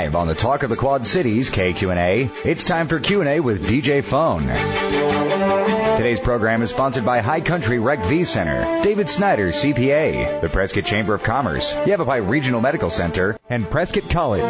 Live on the Talk of the Quad Cities, KQNA, it's time for Q&A with DJ Phone. Today's program is sponsored by High Country Rec V Center, David Snyder, CPA, the Prescott Chamber of Commerce, Yavapai Regional Medical Center, and Prescott College.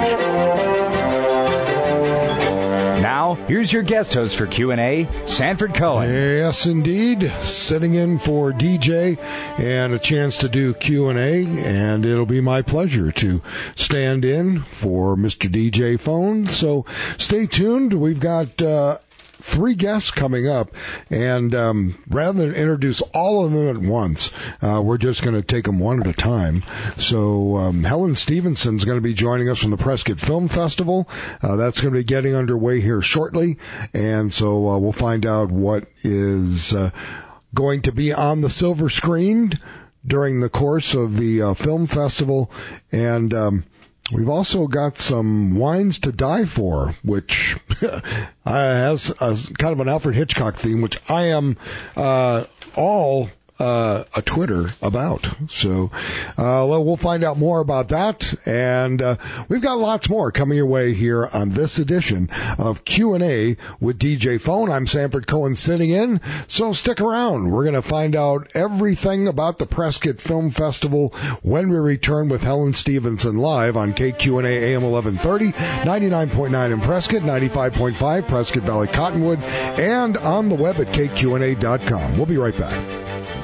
Now, here's your guest host for Q&A, Sanford Cohen. Yes, indeed. Sitting in for DJ and a chance to do Q&A, and it'll be my pleasure to stand in for Mr. DJ Phone. So stay tuned. We've got three guests coming up, and rather than introduce all of them at once, we're just going to take them one at a time. So Helen Stevenson's going to be joining us from the Prescott Film Festival. That's going to be getting underway here shortly, and so we'll find out what is going to be on the silver screen during the course of the film festival, and we've also got some Wines to Die For, which has a kind of an Alfred Hitchcock theme, which I am all a Twitter about. So we'll find out more about that, and we've got lots more coming your way here on this edition of Q&A with DJ Phone. I'm Sanford Cohen sitting in, so stick around. We're going to find out everything about the Prescott Film Festival when we return with Helen Stevenson live on KQNA AM 1130, 99.9 in Prescott, 95.5 Prescott Valley Cottonwood, and on the web at kqna.com. We'll be right back.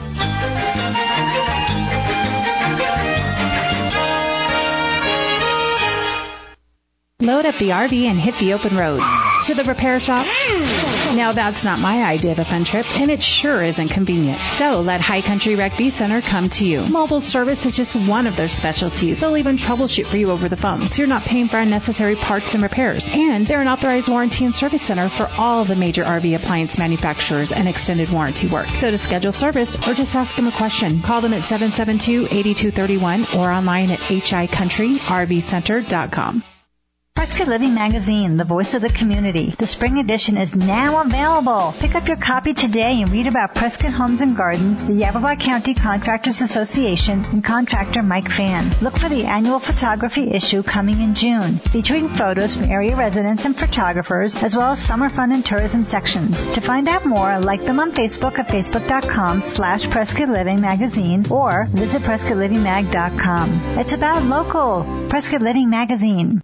Load up the RV and hit the open road. To the repair shop? Now that's not my idea of a fun trip, and it sure isn't convenient. So let High Country Rec V Center come to you. Mobile service is just one of their specialties. They'll even troubleshoot for you over the phone, so you're not paying for unnecessary parts and repairs. And they're an authorized warranty and service center for all the major RV appliance manufacturers and extended warranty work. So to schedule service or just ask them a question, call them at 772-8231 or online at hicountryrvcenter.com. Prescott Living Magazine, the voice of the community. The spring edition is now available. Pick up your copy today and read about Prescott Homes and Gardens, the Yavapai County Contractors Association, and contractor Mike Fan. Look for the annual photography issue coming in June, featuring photos from area residents and photographers, as well as summer fun and tourism sections. To find out more, like them on Facebook at facebook.com/Prescott Living Magazine or visit PrescottLivingMag.com. It's about local. Prescott Living Magazine.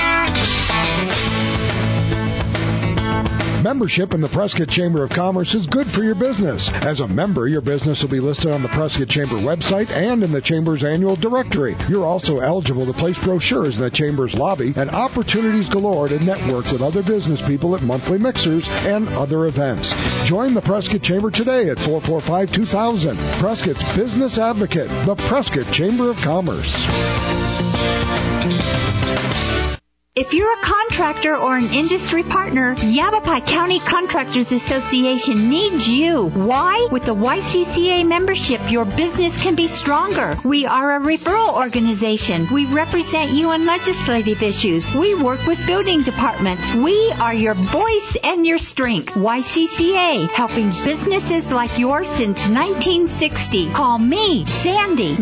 Membership in the Prescott Chamber of Commerce is good for your business. As a member, your business will be listed on the Prescott Chamber website and in the Chamber's annual directory. You're also eligible to place brochures in the Chamber's lobby and opportunities galore to network with other business people at monthly mixers and other events. Join the Prescott Chamber today at 445-2000. Prescott's Business Advocate, the Prescott Chamber of Commerce. If you're a contractor or an industry partner, Yavapai County Contractors Association needs you. Why? With the YCCA membership, your business can be stronger. We are a referral organization. We represent you on legislative issues. We work with building departments. We are your voice and your strength. YCCA, helping businesses like yours since 1960. Call me, Sandy,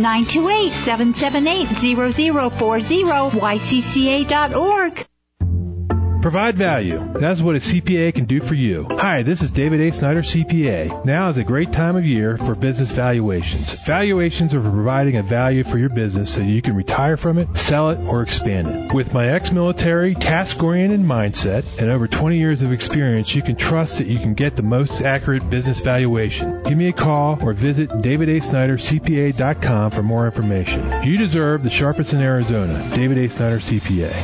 928-778-0040, ycca.org. Provide value. That's what a CPA can do for you. Hi, this is David A. Snyder, CPA. Now is a great time of year for business valuations. Valuations are for providing a value for your business so you can retire from it, sell it, or expand it. With my ex-military, task-oriented mindset and over 20 years of experience, you can trust that you can get the most accurate business valuation. Give me a call or visit davidasnydercpa.com for more information. You deserve the sharpest in Arizona. David A. Snyder, CPA.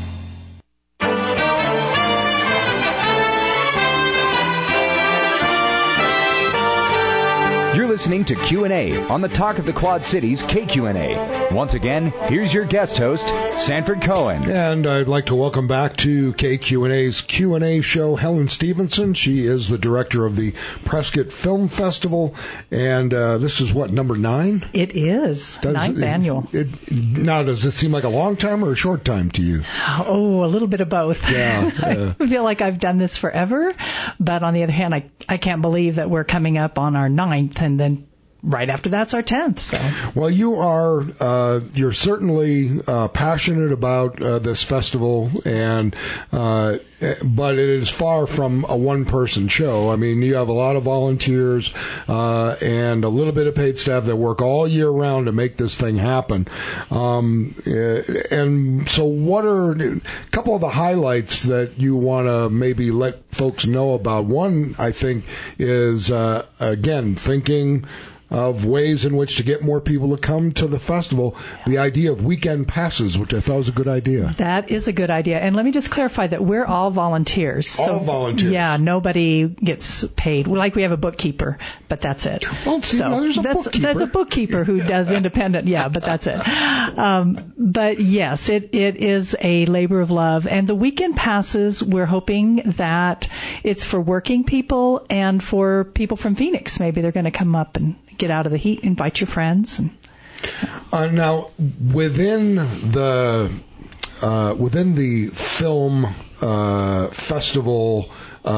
You're listening to Q&A on the Talk of the Quad Cities, KQNA. Once again, here's your guest host, Sanford Cohen. And I'd like to welcome back to KQNA's Q&A show Helen Stevenson. She is the director of the Prescott Film Festival. And this is what, number 9? It is. Ninth annual. Now, does it seem like a long time or a short time to you? Oh, a little bit of both. Yeah. I feel like I've done this forever. But on the other hand, I can't believe that we're coming up on our 9th. And then right after that's our 10th. So. Well, you're certainly passionate about this festival, but it is far from a one-person show. I mean, you have a lot of volunteers and a little bit of paid staff that work all year round to make this thing happen. And so what are a couple of the highlights that you want to maybe let folks know about? One, I think, is, again, thinking of ways in which to get more people to come to the festival. The idea of weekend passes, which I thought was a good idea. That is a good idea. And let me just clarify that we're all volunteers. All volunteers. Yeah, nobody gets paid. Like we have a bookkeeper, but that's it. Well, see, there's a bookkeeper. There's a bookkeeper who does independent, but that's it. But yes, it is a labor of love. And the weekend passes, we're hoping that it's for working people and for people from Phoenix. Maybe they're going to come up and get out of the heat, invite your friends. Now, within the film festival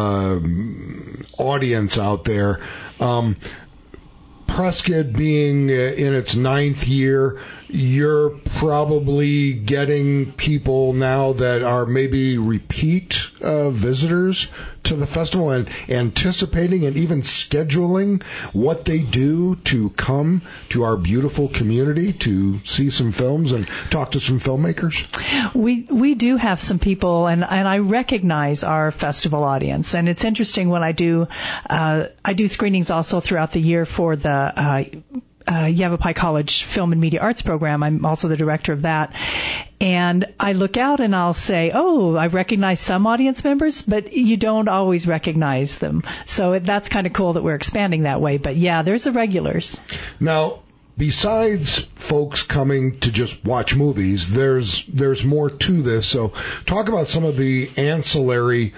audience out there, Prescott being in its 9th year, you're probably getting people now that are maybe repeat visitors to the festival and anticipating and even scheduling what they do to come to our beautiful community to see some films and talk to some filmmakers. We do have some people, and I recognize our festival audience. And it's interesting when I do screenings also throughout the year for the Yavapai College Film and Media Arts Program. I'm also the director of that. And I look out and I'll say, I recognize some audience members, but you don't always recognize them. So that's kind of cool that we're expanding that way. But yeah, there's the regulars. Now, besides folks coming to just watch movies, there's more to this. So talk about some of the ancillary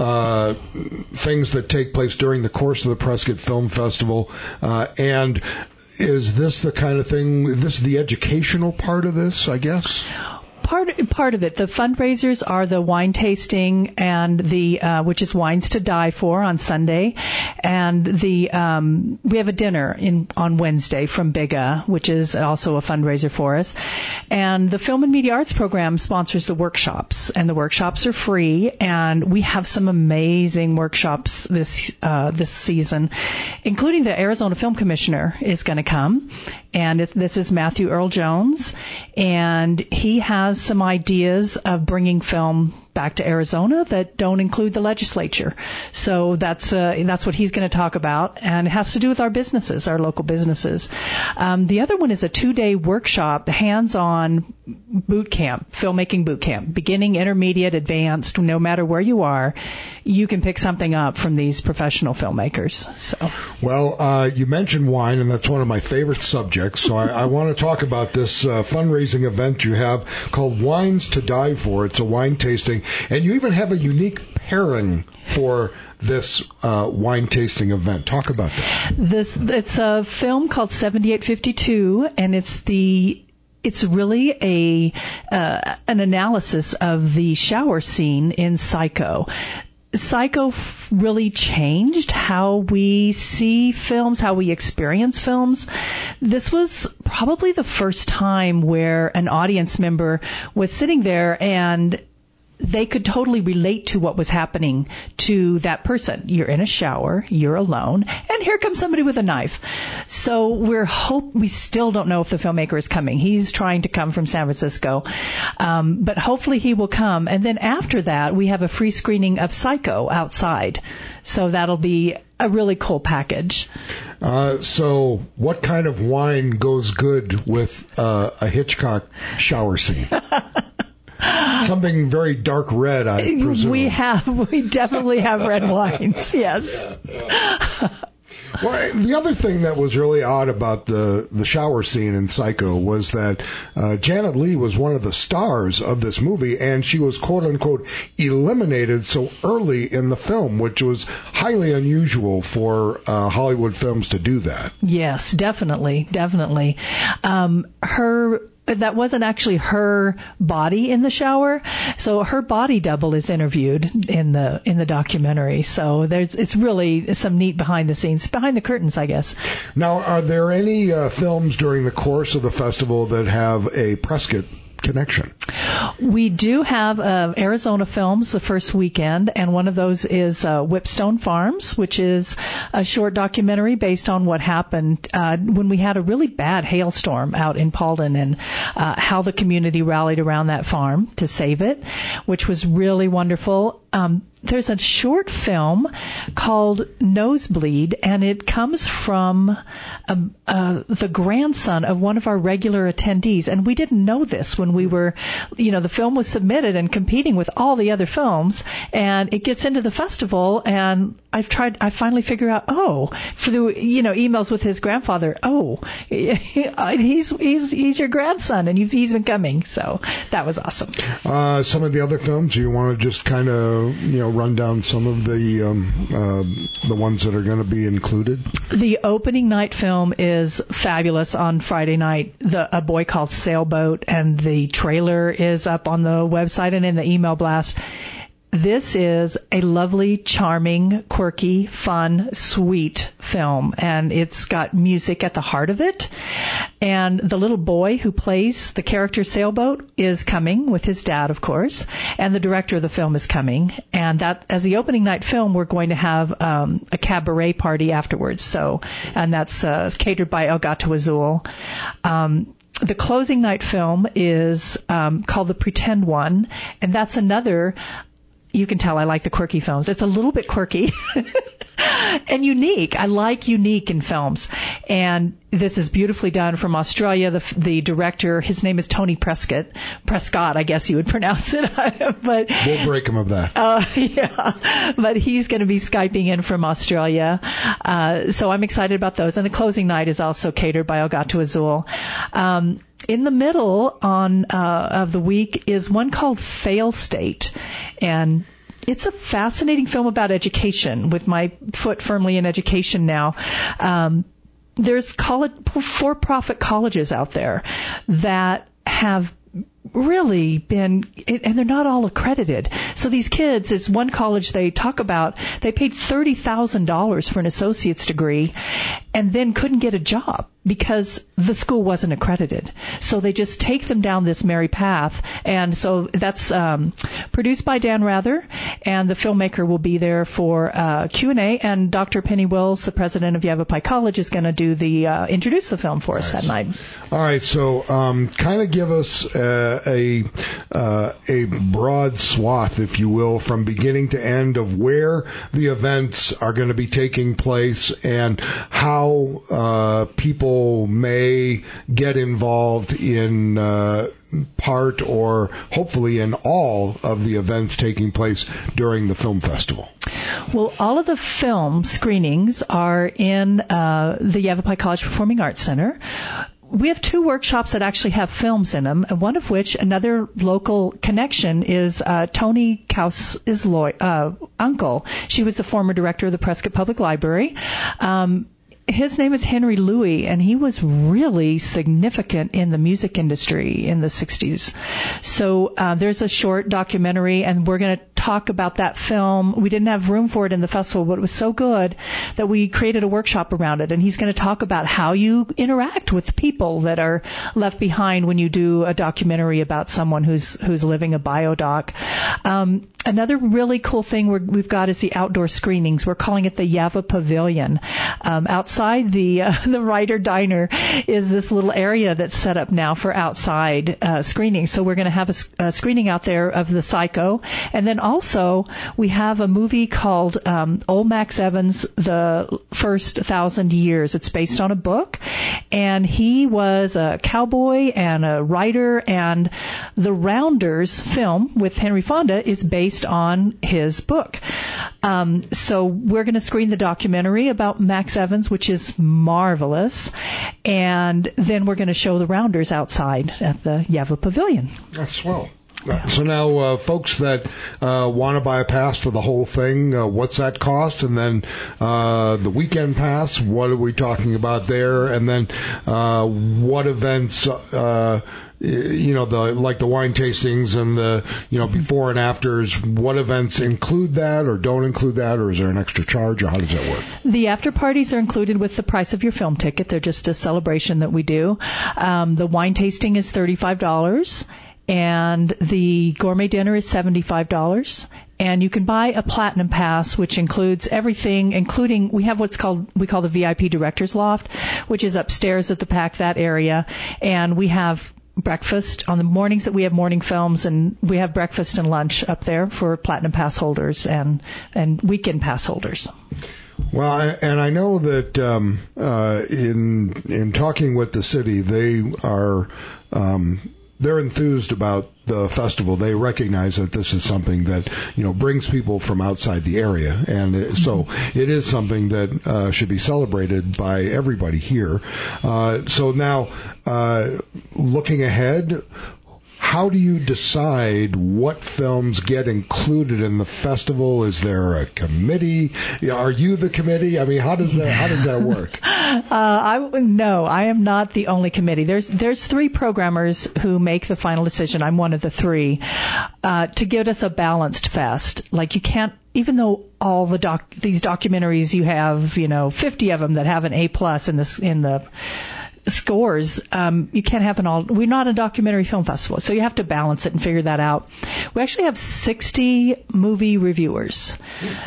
things that take place during the course of the Prescott Film Festival, and is this the kind of thing, this is the educational part of this, I guess? Part of it. The fundraisers are the wine tasting and the which is Wines to Die For on Sunday, and we have a dinner on Wednesday from Biga, which is also a fundraiser for us. And the Film and Media Arts Program sponsors the workshops, and the workshops are free. And we have some amazing workshops this season, including the Arizona Film Commissioner is going to come, and this is Matthew Earl Jones, and he has some ideas of bringing film back to Arizona that don't include the legislature. So that's what he's going to talk about, and it has to do with our businesses, our local businesses. The other one is a 2-day workshop, hands-on boot camp, filmmaking boot camp, beginning, intermediate, advanced. No matter where you are, you can pick something up from these professional filmmakers. So, well, you mentioned wine, and that's one of my favorite subjects. So I want to talk about this fundraising event you have called Wines to Die For. It's a wine tasting. And you even have a unique pairing for this wine tasting event. Talk about that. It's a film called 7852, and it's really an analysis of the shower scene in Psycho. Psycho really changed how we see films, how we experience films. This was probably the first time where an audience member was sitting there and they could totally relate to what was happening to that person. You're in a shower, you're alone, and here comes somebody with a knife. So we still don't know if the filmmaker is coming. He's trying to come from San Francisco, but hopefully he will come. And then after that, we have a free screening of Psycho outside. So that'll be a really cool package. So what kind of wine goes good with a Hitchcock shower scene? Something very dark red, I presume. We definitely have red wines, yes. Well, the other thing that was really odd about the shower scene in Psycho was that Janet Leigh was one of the stars of this movie, and she was quote-unquote eliminated so early in the film, which was highly unusual for Hollywood films to do that. Yes, definitely. that wasn't actually her body in the shower. So her body double is interviewed in the documentary. So it's really some neat behind the curtains, I guess. Now, are there any films during the course of the festival that have a Prescott connection? We do have Arizona Films the first weekend, and one of those is Whipstone Farms, which is a short documentary based on what happened when we had a really bad hailstorm out in Paulden, and how the community rallied around that farm to save it, which was really wonderful. There's a short film called Nosebleed, and it comes from the grandson of one of our regular attendees. And we didn't know this when we were, the film was submitted and competing with all the other films, and it gets into the festival, and I finally figure out, through, emails with his grandfather, he's your grandson, and he's been coming. So that was awesome. Some of the other films, you want to just kind of, run down some of the ones that are going to be included? The opening night film is fabulous on Friday night. A Boy Called Sailboat, and the trailer is up on the website and in the email blast. This is a lovely, charming, quirky, fun, sweet film, and it's got music at the heart of it. And the little boy who plays the character Sailboat is coming with his dad, of course, and the director of the film is coming. And that, as the opening night film, we're going to have a cabaret party afterwards. And that's catered by El Gato Azul. The closing night film is called The Pretend One, and that's another. You can tell I like the quirky films. It's a little bit quirky and unique. I like unique in films. And this is beautifully done from Australia. The director, his name is Tony Prescott, I guess you would pronounce it. But we'll break him of that. Yeah. But he's going to be Skyping in from Australia. So I'm excited about those. And the closing night is also catered by El Gato Azul. In the middle of the week is one called Fail State, and it's a fascinating film about education, with my foot firmly in education now. There's for-profit colleges out there that have really been, and they're not all accredited. So these kids, is one college they talk about, they paid $30,000 for an associate's degree and then couldn't get a job because the school wasn't accredited. So they just take them down this merry path. And so that's produced by Dan Rather, and the filmmaker will be there for Q&A, and Dr. Penny Wills, the president of Yavapai College, is going to do introduce the film for us that night. All right, so kind of give us a broad swath, if you will, from beginning to end of where the events are going to be taking place and how people may get involved in part or hopefully in all of the events taking place during the film festival. Well, all of the film screenings are in the Yavapai College Performing Arts Center. We have 2 workshops that actually have films in them, and one of which, another local connection, is Toni Kaus's uncle. She was the former director of the Prescott Public Library. His name is Henry Louie, and he was really significant in the music industry in the 60s. So there's a short documentary, and we're going to talk about that film. We didn't have room for it in the festival, but it was so good that we created a workshop around it. And he's going to talk about how you interact with people that are left behind when you do a documentary about someone who's living a biodoc. Another really cool thing we've got is the outdoor screenings. We're calling it the Yava Pavilion. Outside the Ryder Diner is this little area that's set up now for outside screenings. So we're going to have a screening out there of The Psycho. And then also we have a movie called Old Max Evans, The First 1,000 Years. It's based on a book. And he was a cowboy and a writer. And The Rounders film with Henry Fonda is based on his book. So we're going to screen the documentary about Max Evans, which is marvelous. And then we're going to show The Rounders outside at the Yava Pavilion. That's swell. So now, folks that want to buy a pass for the whole thing, what's that cost? And then the weekend pass, what are we talking about there? And then what events the wine tastings and the, before and afters, what events include that or don't include that, or is there an extra charge, or how does that work? The after parties are included with the price of your film ticket. They're just a celebration that we do. The wine tasting is $35, and the gourmet dinner is $75. And you can buy a platinum pass, which includes everything, including we have we call the VIP Director's Loft, which is upstairs at the PAC, that area, and we have breakfast on the mornings that we have morning films, and we have breakfast and lunch up there for platinum pass holders and weekend pass holders. Well, and I know that in talking with the city, they are they're enthused about the festival. They recognize that this is something that brings people from outside the area, and so it is something that should be celebrated by everybody here. So now, looking ahead, how do you decide what films get included in the festival? Is there a committee? Are you the committee? I mean, how does that work? No, I am not the only committee. There's 3 programmers who make the final decision. I'm one of the 3 to give us a balanced fest. Like, you can't, even though all these documentaries, you have 50 of them that have an A+ in the scores, you can't have an all. We're not a documentary film festival, so you have to balance it and figure that out. We actually have 60 movie reviewers,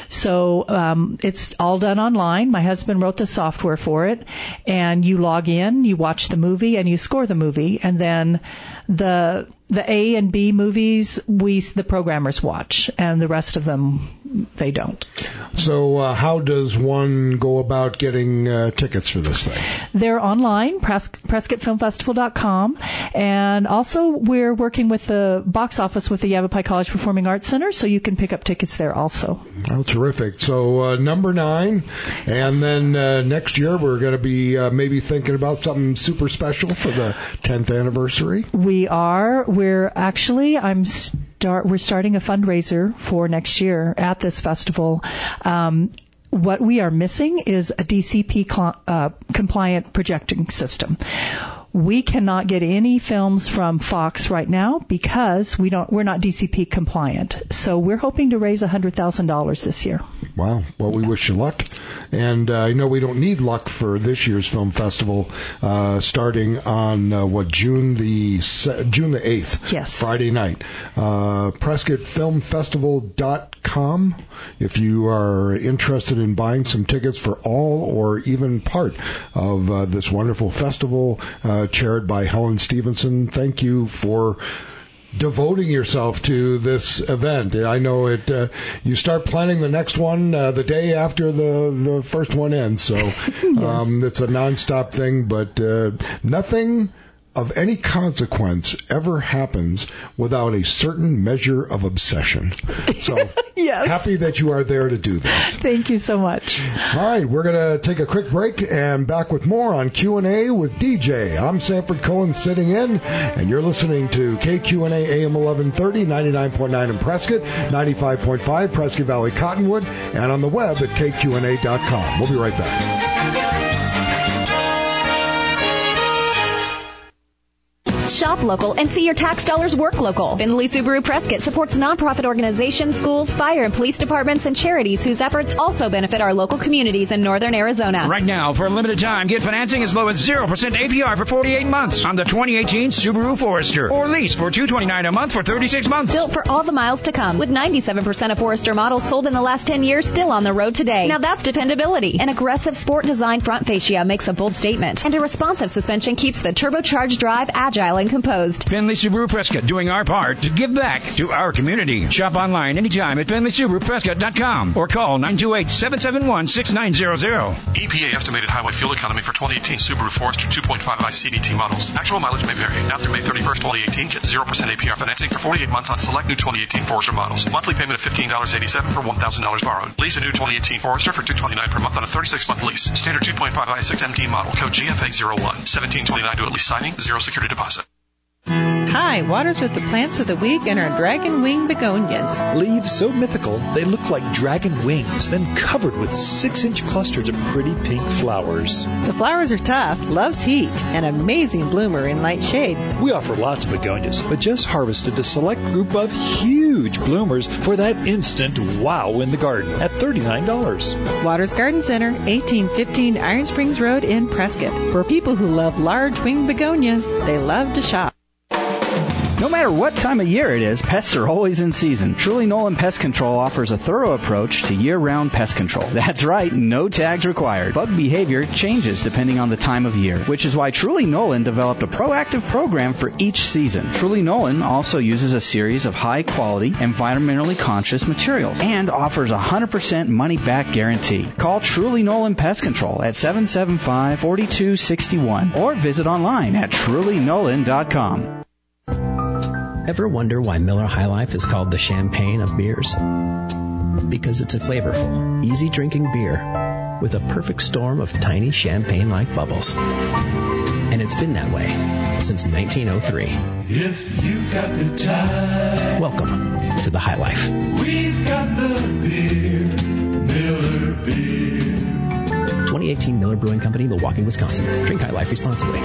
so it's all done online. My husband wrote the software for it, and you log in, you watch the movie, and you score the movie, and then the A and B movies the programmers watch, and the rest of them they don't. So how does one go about getting tickets for this thing? They're online, PrescottFilmFestival.com, and also we're working with the box office with the Yavapai College Performing Arts Center, so you can pick up tickets there also. Oh, terrific. So number 9, and then next year we're going to be maybe thinking about something super special for the 10th anniversary. We are. We're starting a fundraiser for next year at this festival. What we are missing is a DCP compliant projecting system. We cannot get any films from Fox right now because we're not DCP compliant. So we're hoping to raise $100,000 this year. Wow. Well, we wish you luck. And I know we don't need luck for this year's film festival, starting on June the 8th, yes, Friday night. PrescottFilmFestival.com. If you are interested in buying some tickets for all or even part of this wonderful festival, chaired by Helen Stevenson, thank you for devoting yourself to this event. I know you start planning the next one the day after the first one ends, so yes. It's a nonstop thing, but nothing of any consequence ever happens without a certain measure of obsession. So yes. Happy that you are there to do this. Thank you so much. All right, we're going to take a quick break and back with more on Q&A with DJ. I'm Sanford Cohen sitting in, and you're listening to KQNA AM 1130, 99.9 in Prescott, 95.5 Prescott Valley Cottonwood, and on the web at kqna.com. We'll be right back. Shop local and see your tax dollars work local. Findlay Subaru Prescott supports nonprofit organizations, schools, fire and police departments, and charities whose efforts also benefit our local communities in northern Arizona. Right now, for a limited time, get financing as low as 0% APR for 48 months on the 2018 Subaru Forester, or lease for $229 a month for 36 months. Built for all the miles to come, with 97% of Forester models sold in the last 10 years still on the road today. Now that's dependability. An aggressive sport design front fascia makes a bold statement, and a responsive suspension keeps the turbocharged drive agile and composed. Findlay Subaru Prescott, doing our part to give back to our community. Shop online anytime at FindlaySubaruPrescott.com or call 928-771-6900. EPA estimated highway fuel economy for 2018 Subaru Forester 2.5i CVT models. Actual mileage may vary. Now through May 31st, 2018, get 0% APR financing for 48 months on select new 2018 Forester models. Monthly payment of $15.87 per $1,000 borrowed. Lease a new 2018 Forester for $229 per month on a 36-month lease. Standard 2.5i 6MT model. Code GFA01. 1729 to at least signing. Zero security deposit. Hi, Waters with the plants of the week and our dragon wing begonias. Leaves so mythical, they look like dragon wings, then covered with 6-inch clusters of pretty pink flowers. The flowers are tough, loves heat, an amazing bloomer in light shade. We offer lots of begonias, but just harvested a select group of huge bloomers for that instant wow in the garden at $39. Waters Garden Center, 1815 Iron Springs Road in Prescott. For people who love large wing begonias, they love to shop. No matter what time of year it is, pests are always in season. Truly Nolan Pest Control offers a thorough approach to year-round pest control. That's right, no tags required. Bug behavior changes depending on the time of year, which is why Truly Nolan developed a proactive program for each season. Truly Nolan also uses a series of high-quality, environmentally conscious materials and offers a 100% money-back guarantee. Call Truly Nolan Pest Control at 775-4261 or visit online at trulynolan.com. Ever wonder why Miller High Life is called the champagne of beers? Because it's a flavorful, easy-drinking beer with a perfect storm of tiny champagne-like bubbles. And it's been that way since 1903. If you got the time, welcome to the High Life. We've got the beer, Miller Beer. 2018 Miller Brewing Company, Milwaukee, Wisconsin. Drink High Life responsibly.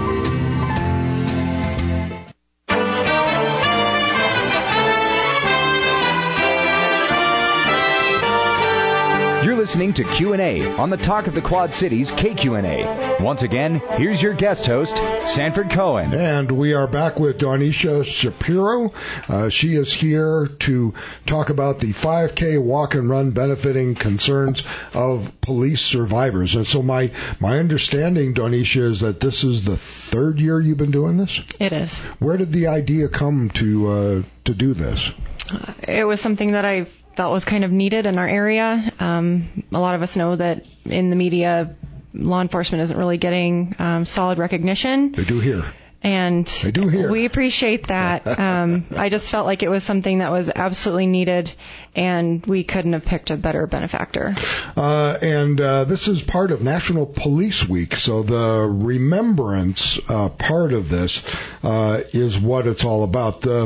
You're listening to Q&A on the Talk of the Quad Cities KQNA. Once again, here's your guest host, Sanford Cohen. And we are back with Donisha Shapiro. She is here to talk about the 5K walk and run benefiting concerns of police survivors. And so my understanding, Donisha, is that this is the third year you've been doing this? It is. Where did the idea come to do this? It was something that I felt was kind of needed in our area. A lot of us know that in the media, law enforcement isn't really getting solid recognition. They do here. And they do here. We appreciate that. I just felt like it was something that was absolutely needed, and we couldn't have picked a better benefactor. And this is part of National Police Week, so the remembrance part of this is what it's all about. The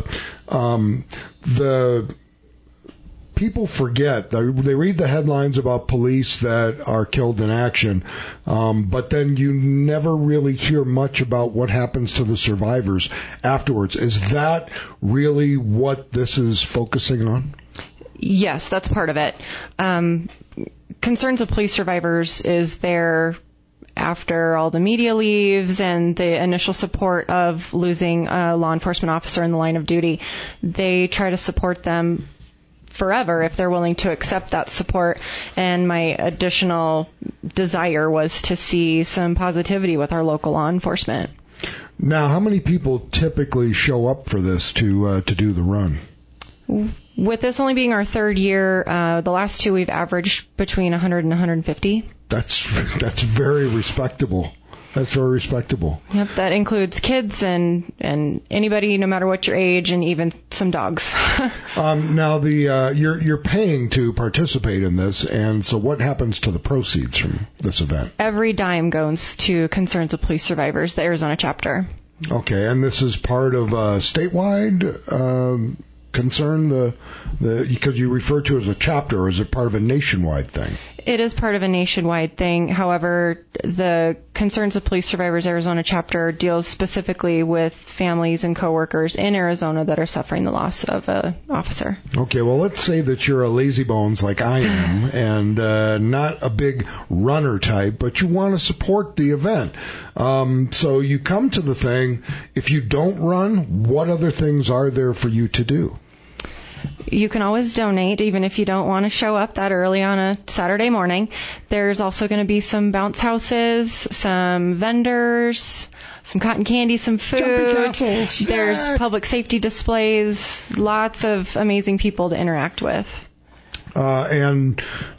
people forget. They read the headlines about police that are killed in action, but then you never really hear much about what happens to the survivors afterwards. Is that really what this is focusing on? Yes, that's part of it. Concerns of police survivors is there after all the media leaves and the initial support of losing a law enforcement officer in the line of duty. They try to support them forever if they're willing to accept that support. And my additional desire was to see some positivity with our local law enforcement. Now, how many people typically show up for this to do the run? With this only being our third year, the last two we've averaged between 100 and 150. That's very respectable. That's very respectable. Yep, that includes kids and anybody, no matter what your age, and even some dogs. Now, you're paying to participate in this, and so what happens to the proceeds from this event? Every dime goes to Concerns of Police Survivors, the Arizona chapter. Okay, and this is part of a statewide concern, because you refer to it as a chapter, or is it part of a nationwide thing? It is part of a nationwide thing. However, the Concerns of Police Survivors Arizona chapter deals specifically with families and coworkers in Arizona that are suffering the loss of an officer. Okay, well, let's say that you're a lazybones like I am and not a big runner type, but you want to support the event. So you come to the thing. If you don't run, what other things are there for you to do? You can always donate, even if you don't want to show up that early on a Saturday morning. There's also going to be some bounce houses, some vendors, some cotton candy, some food. There's public safety displays, lots of amazing people to interact with. And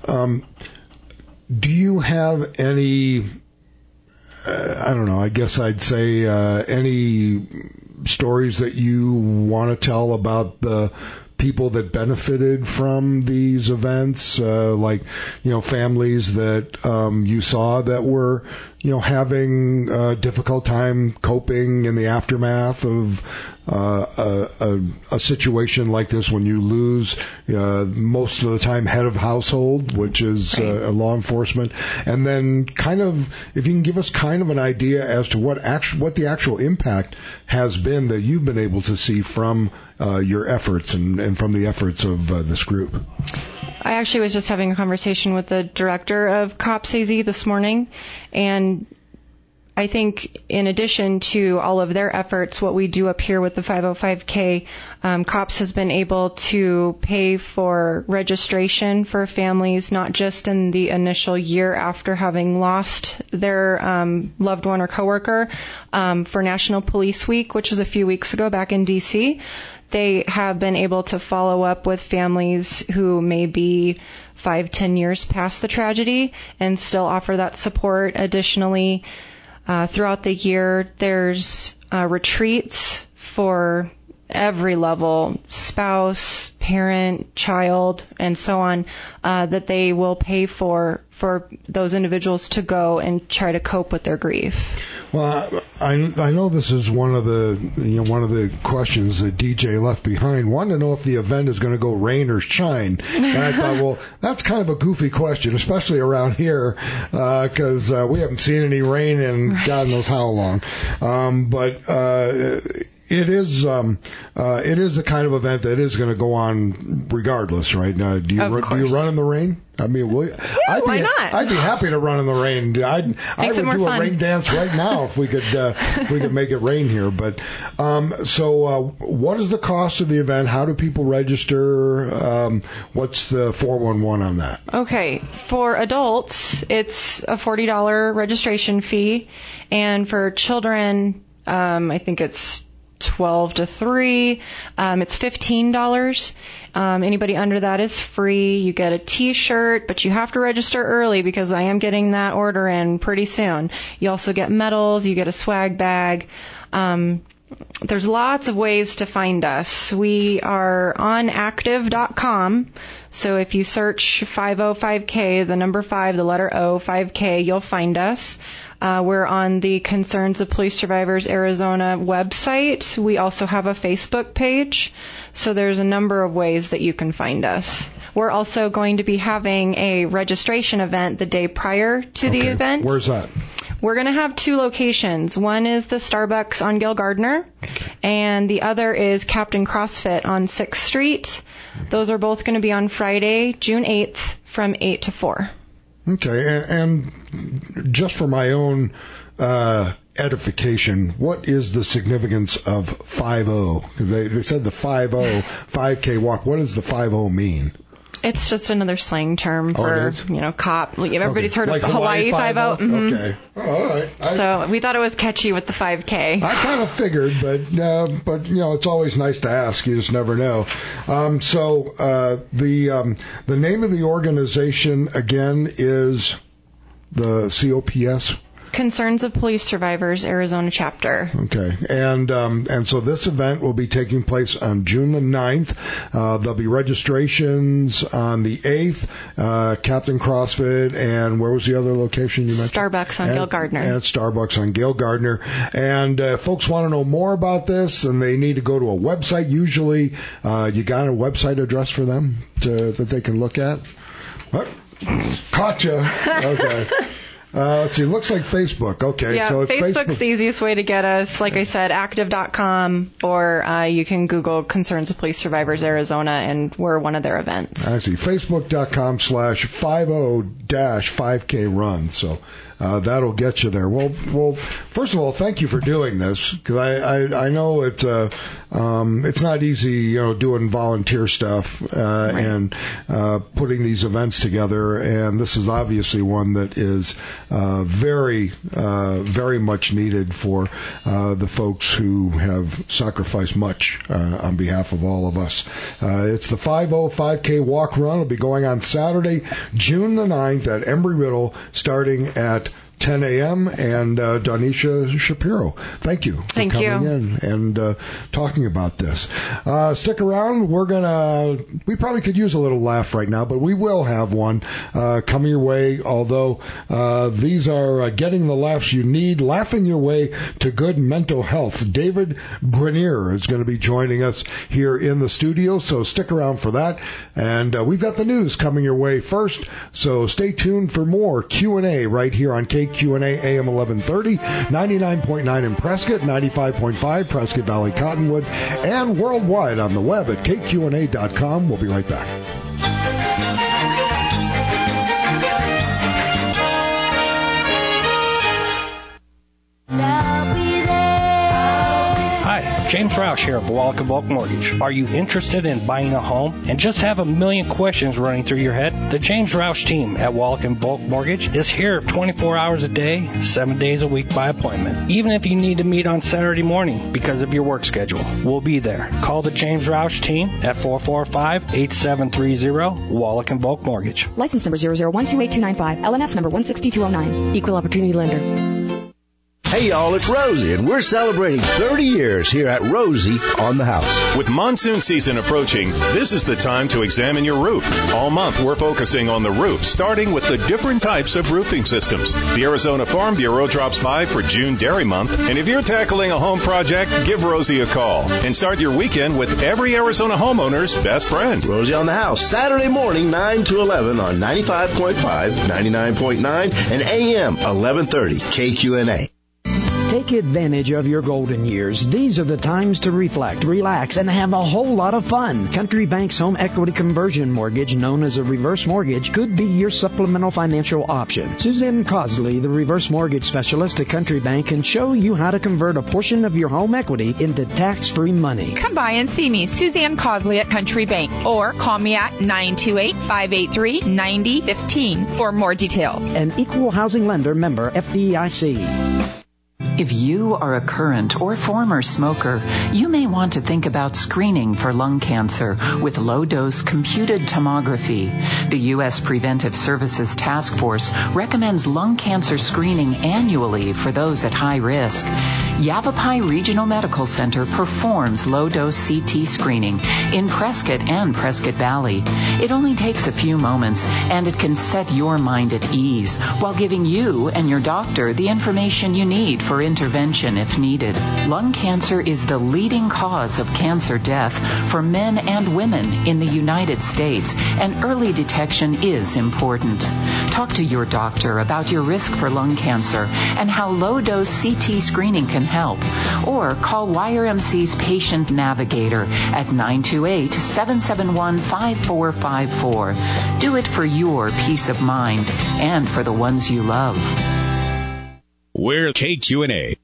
do you have any, I don't know, I guess I'd say any stories that you want to tell about the people that benefited from these events, like, families that you saw that were, having a difficult time coping in the aftermath of a situation like this when you lose most of the time head of household, which is law enforcement, and then kind of if you can give us kind of an idea as to what the actual impact has been that you've been able to see from your efforts and from the efforts of this group. I actually was just having a conversation with the director of COPS AZ this morning, and I think in addition to all of their efforts, what we do up here with the 505K, COPS has been able to pay for registration for families, not just in the initial year after having lost their loved one or coworker, for National Police Week, which was a few weeks ago back in D.C. They have been able to follow up with families who may be 5-10 years past the tragedy and still offer that support. Additionally, throughout the year, there's retreats for every level, spouse, parent, child, and so on, that they will pay for those individuals to go and try to cope with their grief. Well, I know this is one of the questions that DJ left behind. Wanted to know if the event is going to go rain or shine. And I thought, well, that's kind of a goofy question, especially around here, because we haven't seen any rain in God knows how long. It is the kind of event that is going to go on regardless, right? Do you run in the rain? I mean, why not? I'd be happy to run in the rain. I would do a rain dance right now if we could make it rain here. But so what is the cost of the event? How do people register? What's the 411 on that? Okay, for adults, it's a $40 registration fee, and for children, I think it's 12 to 3. It's $15. Anybody under that is free. You get a T-shirt, but you have to register early because I am getting that order in pretty soon. You also get medals. You get a swag bag. There's lots of ways to find us. We are on active.com. So if you search 505K, the number 5, the letter O, 5K, you'll find us. We're on the Concerns of Police Survivors Arizona website. We also have a Facebook page. So there's a number of ways that you can find us. We're also going to be having a registration event the day prior to the event. Where's that? We're going to have 2 locations. One is the Starbucks on Gail Gardner, and the other is Captain CrossFit on 6th Street. Those are both going to be on Friday, June 8th from 8 to 4. Okay, and just for my own edification, what is the significance of 5-0? They said the 5-0, 5K walk. What does the 5-0 mean? It's just another slang term for, cop. Everybody's heard of Hawaii 5-0. Mm-hmm. Okay. All right. So we thought it was catchy with the 5K. I kind of figured, but it's always nice to ask. You just never know. So the name of the organization again is the COPS? Concerns of Police Survivors Arizona chapter. Okay. And so this event will be taking place on June the 9th. There'll be registrations on the 8th, Captain CrossFit, and where was the other location you mentioned? Starbucks on Gail Gardner. And Starbucks on Gail Gardner. And if folks want to know more about this, and they need to go to a website. Usually, you got a website address for them that they can look at? What? Caught you. Okay. Let's see. It looks like Facebook. Okay. Yeah, so Facebook's the easiest way to get us. Like I said, active.com, or you can Google Concerns of Police Survivors Arizona, and we're one of their events. I see. Facebook.com/50-5K run. So that'll get you there. Well, first of all, thank you for doing this, because I know it's not easy, doing volunteer stuff and putting these events together. And this is obviously one that is very, very much needed for the folks who have sacrificed much on behalf of all of us. It's the 505K walk run. It'll be going on Saturday, June the 9th at Embry-Riddle, starting at 10 a.m., and Donisha Shapiro. Thank you for coming in and talking about this. Stick around. We probably could use a little laugh right now, but we will have one coming your way, although these are getting the laughs you need, laughing your way to good mental health. David Grenier is going to be joining us here in the studio, so stick around for that. And we've got the news coming your way first, so stay tuned for more Q&A right here on KQNA AM 1130, 99.9 in Prescott, 95.5 Prescott Valley Cottonwood, and worldwide on the web at kqna.com. We'll be right back. Hi, James Roush here of Wallach & Volk Mortgage. Are you interested in buying a home and just have a million questions running through your head? The James Roush team at Wallach & Volk Mortgage is here 24 hours a day, 7 days a week by appointment. Even if you need to meet on Saturday morning because of your work schedule, we'll be there. Call the James Roush team at 445-8730, Wallach & Volk Mortgage. License number 0012825, LNS number 16209, Equal Opportunity Lender. Hey y'all, it's Rosie, and we're celebrating 30 years here at Rosie on the House. With monsoon season approaching, this is the time to examine your roof. All month, we're focusing on the roof, starting with the different types of roofing systems. The Arizona Farm Bureau drops by for June Dairy Month, and if you're tackling a home project, give Rosie a call and start your weekend with every Arizona homeowner's best friend. Rosie on the House, Saturday morning, 9 to 11 on 95.5, 99.9, and AM 1130 KQNA. Take advantage of your golden years. These are the times to reflect, relax, and have a whole lot of fun. Country Bank's home equity conversion mortgage, known as a reverse mortgage, could be your supplemental financial option. Suzanne Cosley, the reverse mortgage specialist at Country Bank, can show you how to convert a portion of your home equity into tax-free money. Come by and see me, Suzanne Cosley at Country Bank, or call me at 928-583-9015 for more details. An equal housing lender, member FDIC. If you are a current or former smoker, you may want to think about screening for lung cancer with low-dose computed tomography. The U.S. Preventive Services Task Force recommends lung cancer screening annually for those at high risk. Yavapai Regional Medical Center performs low-dose CT screening in Prescott and Prescott Valley. It only takes a few moments, and it can set your mind at ease while giving you and your doctor the information you need for intervention if needed. Lung cancer is the leading cause of cancer death for men and women in the United States, and early detection is important. Talk to your doctor about your risk for lung cancer and how low-dose CT screening can help. Or call YRMC's Patient Navigator at 928-771-5454. Do it for your peace of mind and for the ones you love. We're KQNA.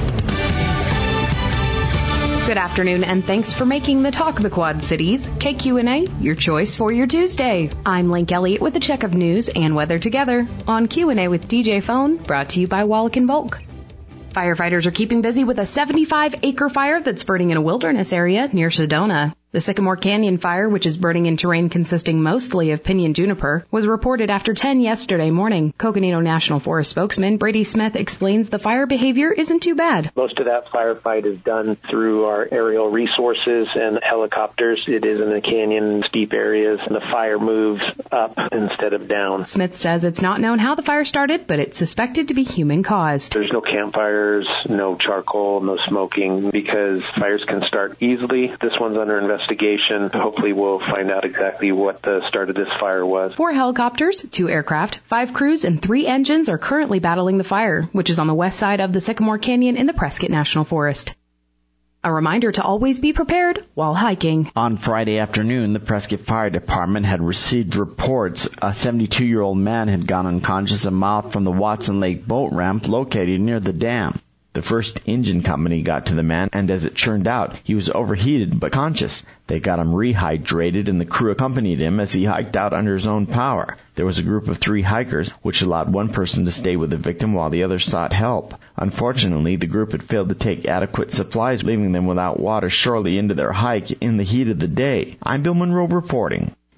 Good afternoon, and thanks for making the Talk of the Quad Cities, KQNA, your choice for your Tuesday. I'm Link Elliott with a check of news and weather together on Q&A with DJ Phone, brought to you by Wallach & Volk. Firefighters are keeping busy with a 75-acre fire that's burning in a wilderness area near Sedona. The Sycamore Canyon fire, which is burning in terrain consisting mostly of pinyon juniper, was reported after 10 yesterday morning. Coconino National Forest spokesman Brady Smith explains the fire behavior isn't too bad. Most of that firefight is done through our aerial resources and helicopters. It is in the canyon, steep areas, and the fire moves up instead of down. Smith says it's not known how the fire started, but it's suspected to be human-caused. There's no campfires, no charcoal, no smoking, because fires can start easily. This one's under investigation. Hopefully we'll find out exactly what the start of this fire was. 4 helicopters, 2 aircraft, 5 crews, and 3 engines are currently battling the fire, which is on the west side of the Sycamore Canyon in the Prescott National Forest. A reminder to always be prepared while hiking. On Friday afternoon, the Prescott Fire Department had received reports a 72-year-old man had gone unconscious a mile from the Watson Lake boat ramp located near the dam. The first engine company got to the man, and as it turned out, he was overheated but conscious. They got him rehydrated, and the crew accompanied him as he hiked out under his own power. There was a group of 3 hikers, which allowed one person to stay with the victim while the others sought help. Unfortunately, the group had failed to take adequate supplies, leaving them without water shortly into their hike in the heat of the day. I'm Bill Monroe reporting.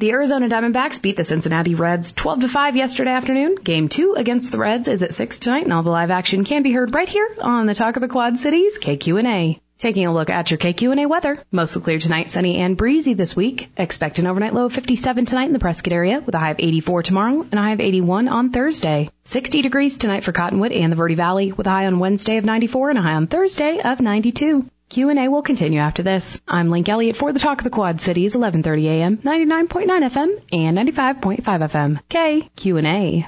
The Arizona Diamondbacks beat the Cincinnati Reds 12-5 yesterday afternoon. Game 2 against the Reds is at 6 tonight, and all the live action can be heard right here on the Talk of the Quad Cities, KQNA. Taking a look at your KQNA weather. Mostly clear tonight, sunny and breezy this week. Expect an overnight low of 57 tonight in the Prescott area, with a high of 84 tomorrow and a high of 81 on Thursday. 60 degrees tonight for Cottonwood and the Verde Valley, with a high on Wednesday of 94 and a high on Thursday of 92. Q&A will continue after this. I'm Link Elliott for the Talk of the Quad Cities, 11:30 a.m., 99.9 FM, and 95.5 FM. KQNA.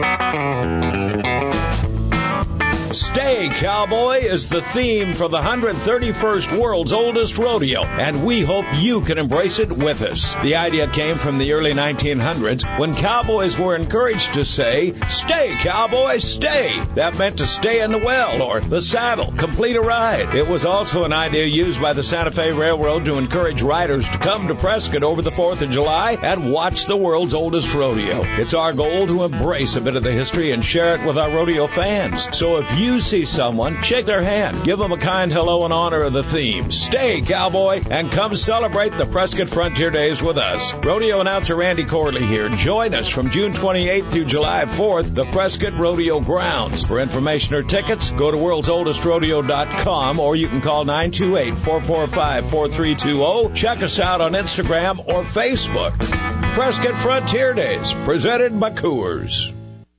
Stay Cowboy is the theme for the 131st World's Oldest Rodeo, and we hope you can embrace it with us. The idea came from the early 1900s when cowboys were encouraged to say, "Stay, cowboy, stay." That meant to stay in the well or the saddle, complete a ride. It was also an idea used by the Santa Fe Railroad to encourage riders to come to Prescott over the 4th of July and watch the world's oldest rodeo. It's our goal to embrace a bit of the history and share it with our rodeo fans. So if you see someone, shake their hand, give them a kind hello in honor of the theme. Stay, cowboy, and come celebrate the Prescott Frontier Days with us. Rodeo announcer Randy Corley here. Join us from June 28th through July 4th, the Prescott Rodeo Grounds. For information or tickets, go to worldsOldestRodeo.com, or you can call 928-445-4320. Check us out on Instagram or Facebook. Prescott Frontier Days, presented by Coors.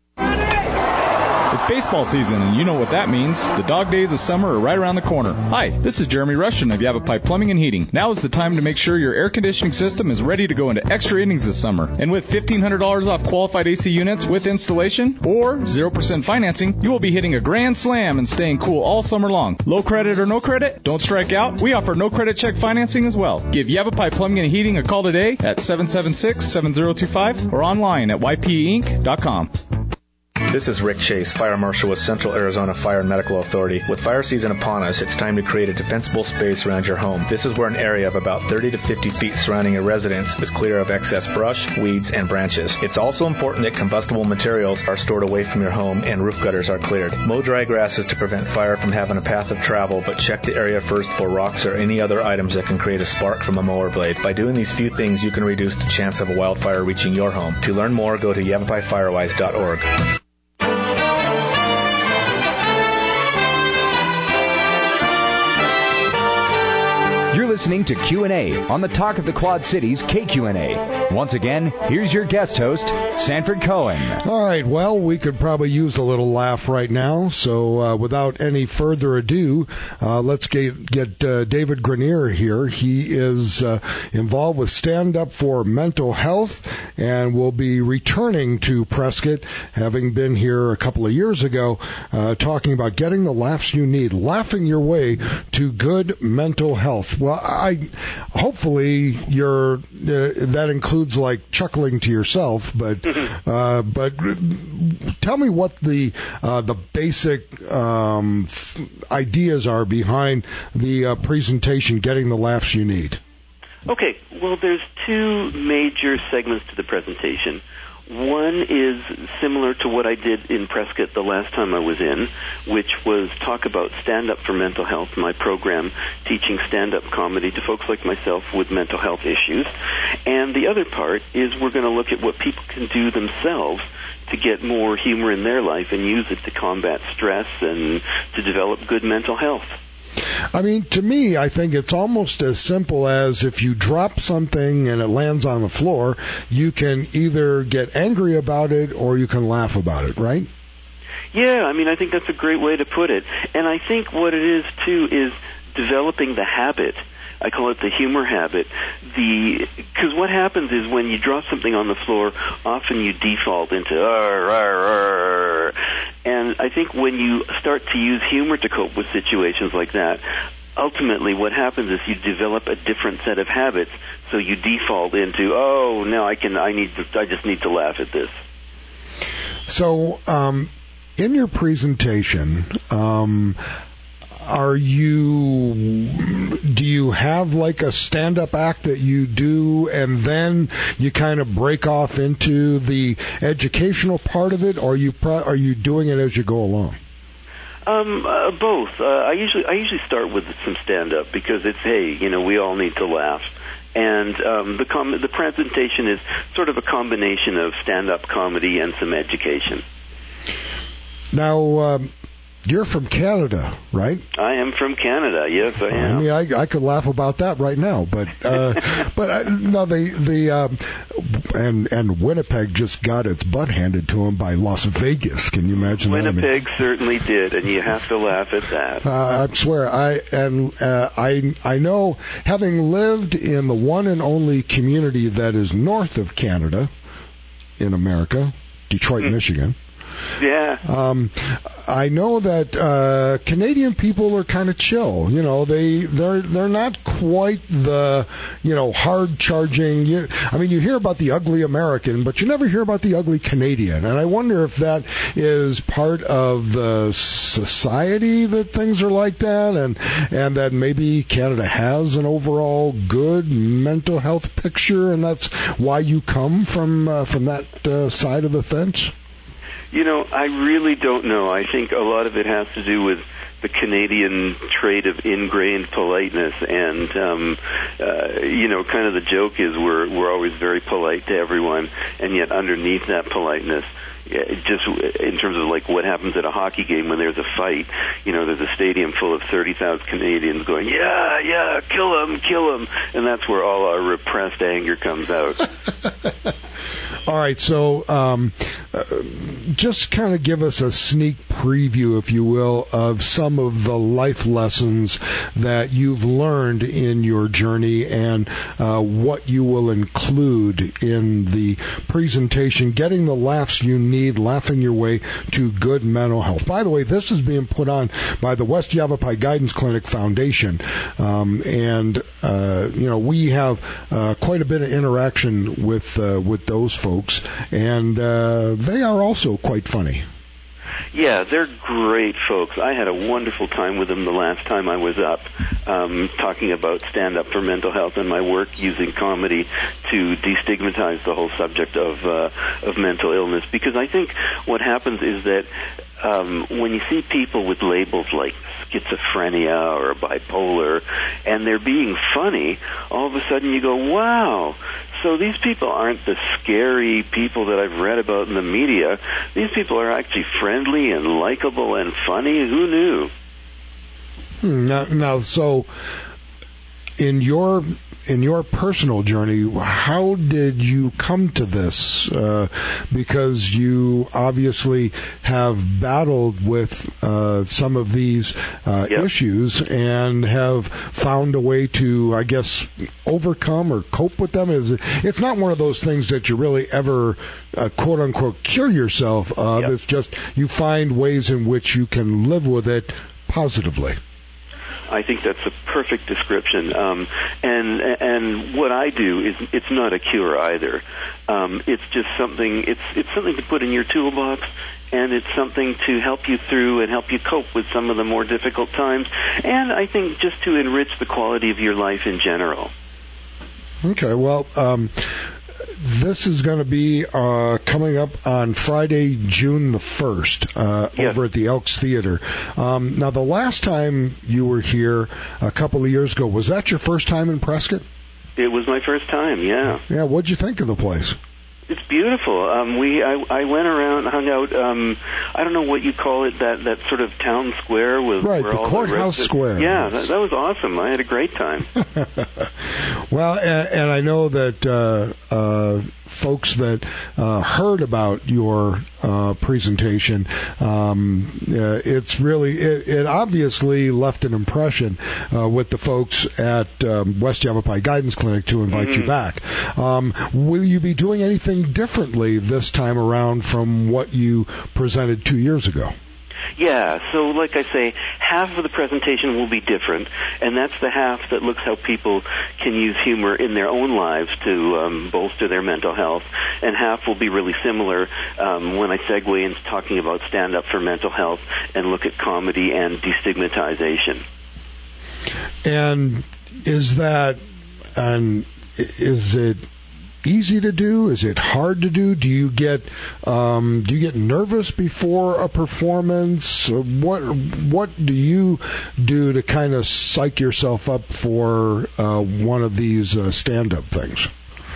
It's baseball season, and you know what that means. The dog days of summer are right around the corner. Hi, this is Jeremy Rushton of Yavapai Plumbing and Heating. Now is the time to make sure your air conditioning system is ready to go into extra innings this summer. And with $1,500 off qualified AC units with installation or 0% financing, you will be hitting a grand slam and staying cool all summer long. Low credit or no credit? Don't strike out. We offer no credit check financing as well. Give Yavapai Plumbing and Heating a call today at 776-7025 or online at ypeinc.com. This is Rick Chase, Fire Marshal with Central Arizona Fire and Medical Authority. With fire season upon us, it's time to create a defensible space around your home. This is where an area of about 30 to 50 feet surrounding your residence is clear of excess brush, weeds, and branches. It's also important that combustible materials are stored away from your home and roof gutters are cleared. Mow dry grasses to prevent fire from having a path of travel, but check the area first for rocks or any other items that can create a spark from a mower blade. By doing these few things, you can reduce the chance of a wildfire reaching your home. To learn more, go to yavapaifirewise.org. You're listening to Q&A on the Talk of the Quad Cities, KQNA. Once again, here's your guest host, Sanford Cohen. All right, well, we could probably use a little laugh right now, so without any further ado, let's get David Grenier here. He is involved with Stand Up for Mental Health and will be returning to Prescott, having been here a couple of years ago, talking about getting the laughs you need, laughing your way to good mental health. Well, hopefully that includes like chuckling to yourself, but tell me what the basic ideas are behind the presentation, getting the laughs you need. Okay, well, there's two major segments to the presentation. One is similar to what I did in Prescott the last time I was in, which was talk about Stand Up for Mental Health, my program teaching stand-up comedy to folks like myself with mental health issues. And the other part is we're going to look at what people can do themselves to get more humor in their life and use it to combat stress and to develop good mental health. I mean, to me, I think it's almost as simple as if you drop something and it lands on the floor, you can either get angry about it or you can laugh about it, right? Yeah, I mean, I think that's a great way to put it. And I think what it is, too, is developing the habit. I call it the humor habit. Because what happens is when you drop something on the floor, often you default into arr, arr, arr. And I think when you start to use humor to cope with situations like that, ultimately what happens is you develop a different set of habits, so you default into, oh, no, I just need to laugh at this. So, in your presentation, do you have like a stand-up act that you do and then you kind of break off into the educational part of it, or are you doing it as you go along? Both. I usually start with some stand-up because it's, hey, we all need to laugh. And the presentation is sort of a combination of stand-up comedy and some education. Now, you're from Canada, right? I am from Canada. Yes, I am. I mean, I could laugh about that right now, but and Winnipeg just got its butt handed to them by Las Vegas. Can you imagine that? Winnipeg certainly did, and you have to laugh at that. I swear, I know, having lived in the one and only community that is north of Canada in America, Detroit, Michigan. Yeah. I know that Canadian people are kind of chill. They're not quite the hard charging. I mean, you hear about the ugly American, but you never hear about the ugly Canadian. And I wonder if that is part of the society that things are like that, and that maybe Canada has an overall good mental health picture, and that's why you come from that side of the fence. I really don't know. I think a lot of it has to do with the Canadian trait of ingrained politeness, and kind of the joke is we're always very polite to everyone, and yet underneath that politeness, just in terms of like what happens at a hockey game when there's a fight, there's a stadium full of 30,000 Canadians going, yeah, kill him, and that's where all our repressed anger comes out. All right, so just kind of give us a sneak preview, if you will, of some of the life lessons that you've learned in your journey and what you will include in the presentation, getting the laughs you need, laughing your way to good mental health. By the way, this is being put on by the West Yavapai Guidance Clinic Foundation, and we have quite a bit of interaction with those folks, and they are also quite funny. Yeah, they're great folks. I had a wonderful time with them the last time I was up, talking about stand-up for mental health and my work using comedy to destigmatize the whole subject of mental illness. Because I think what happens is that when you see people with labels like schizophrenia or bipolar, and they're being funny, all of a sudden you go, wow, so these people aren't the scary people that I've read about in the media. These people are actually friendly and likable and funny. Who knew? Now, so in your personal journey, how did you come to this? Because you obviously have battled with some of these issues and have found a way to, I guess, overcome or cope with them. It's not one of those things that you really ever, quote unquote, cure yourself of. It's just you find ways in which you can live with it positively. I think that's a perfect description. And what I do is it's not a cure either. It's just something. It's something to put in your toolbox, and it's something to help you through and help you cope with some of the more difficult times. And I think just to enrich the quality of your life in general. Okay. Well. This is going to be coming up on Friday, June the 1st, over at the Elks Theater. Now, the last time you were here a couple of years ago, was that your first time in Prescott? It was my first time, yeah. Yeah, what'd you think of the place? It's beautiful. I went around, hung out. I don't know what you call it, that sort of town square with the courthouse square. Yeah, that was awesome. I had a great time. Well, and I know that folks that heard about your presentation, it's really it obviously left an impression with the folks at West Yavapai Guidance Clinic to invite you back. Will you be doing anything differently this time around from what you presented 2 years ago? Yeah, so like I say, half of the presentation will be different, and that's the half that looks how people can use humor in their own lives to bolster their mental health, and half will be really similar when I segue into talking about stand-up for mental health and look at comedy and destigmatization. And is it easy to do? Is it hard to do? Do you get nervous before a performance? What do you do to kind of psych yourself up for one of these stand-up things?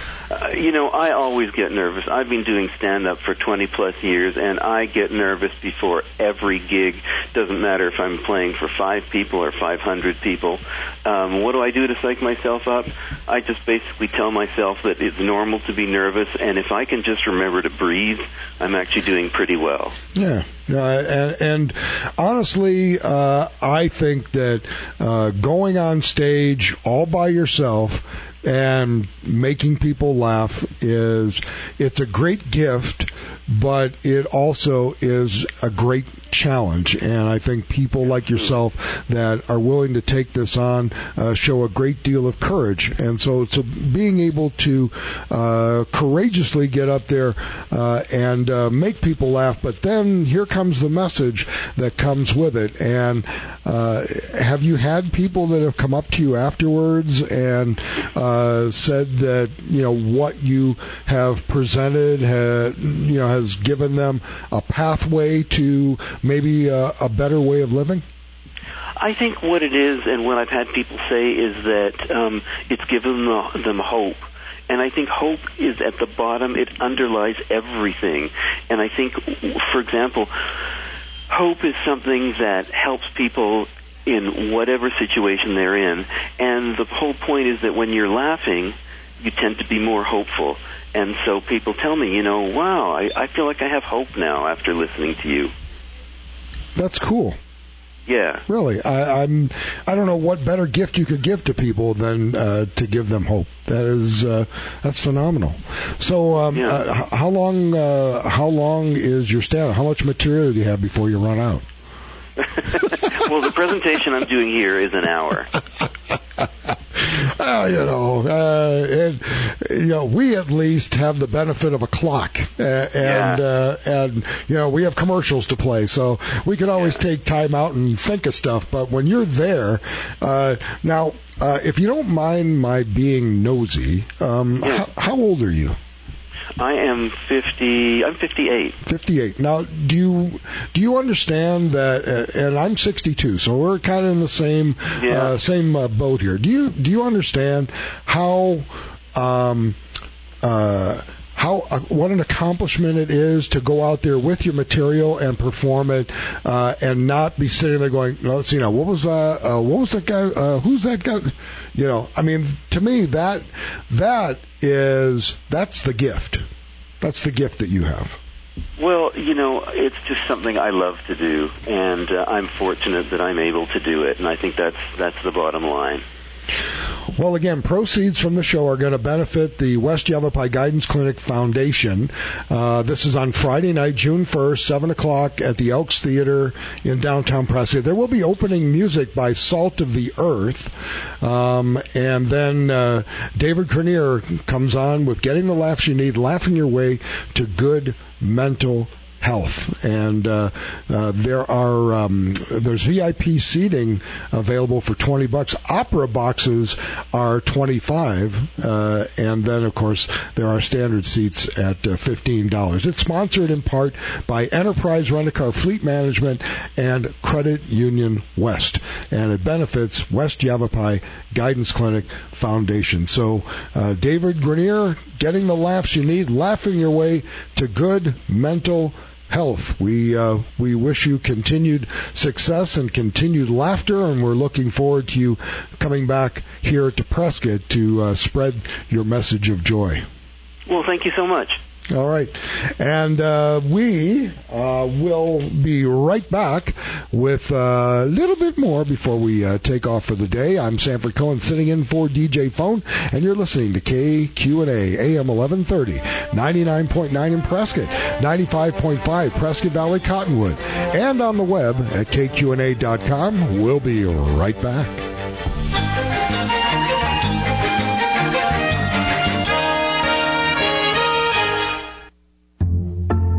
I always get nervous. I've been doing stand-up for 20-plus years, and I get nervous before every gig. Doesn't matter if I'm playing for 5 people or 500 people. What do I do to psych myself up? I just basically tell myself that it's normal to be nervous, and if I can just remember to breathe, I'm actually doing pretty well. Yeah. And honestly, I think that going on stage all by yourself and making people laugh it's a great gift, but it also is a great challenge. And I think people like yourself that are willing to take this on show a great deal of courage. And so being able to courageously get up there and make people laugh, but then here comes the message that comes with it. And have you had people that have come up to you afterwards and said that what you have presented has given them a pathway to maybe a better way of living? I think what it is, and what I've had people say, is that it's given them hope. And I think hope is at the bottom. It underlies everything. And I think, for example, hope is something that helps people in whatever situation they're in. And the whole point is that when you're laughing, you tend to be more hopeful. And so people tell me, wow, I feel like I have hope now after listening to you. That's cool. Yeah. Really, I don't know what better gift you could give to people than to give them hope. That's phenomenal. So, how long is your stand-up? How much material do you have before you run out? Well, the presentation I'm doing here is an hour. We at least have the benefit of a clock, and we have commercials to play, so we can always take time out and think of stuff. But when you're there, now, if you don't mind my being nosy, how old are you? I am 50. I'm 58. 58. Now, do you understand that? And I'm 62, so we're kind of in the same boat here. Do you understand how what an accomplishment it is to go out there with your material and perform it, and not be sitting there going, let's see now, what was that guy? Who's that guy? To me, that's the gift. That's the gift that you have. Well, it's just something I love to do, and I'm fortunate that I'm able to do it, and I think that's the bottom line. Well, again, proceeds from the show are going to benefit the West Yavapai Guidance Clinic Foundation. This is on Friday night, June 1st, 7 o'clock at the Elks Theater in downtown Prescott. There will be opening music by Salt of the Earth. And then David Grenier comes on with Getting the Laughs You Need, laughing your way to good mental health. And there's VIP seating available for $20. Opera boxes are $25, and then of course there are standard seats at $15. It's sponsored in part by Enterprise Rent-A-Car Fleet Management and Credit Union West, and it benefits West Yavapai Guidance Clinic Foundation. So David Grenier, Getting the Laughs You Need, laughing your way to good mental health. We wish you continued success and continued laughter, and we're looking forward to you coming back here to Prescott to spread your message of joy. Well, thank you so much. All right. And we will be right back with a little bit more before we take off for the day. I'm Sanford Cohen, sitting in for DJ Phone, and you're listening to KQNA, AM 1130, 99.9 in Prescott, 95.5 Prescott Valley Cottonwood, and on the web at KQNA.com. We'll be right back.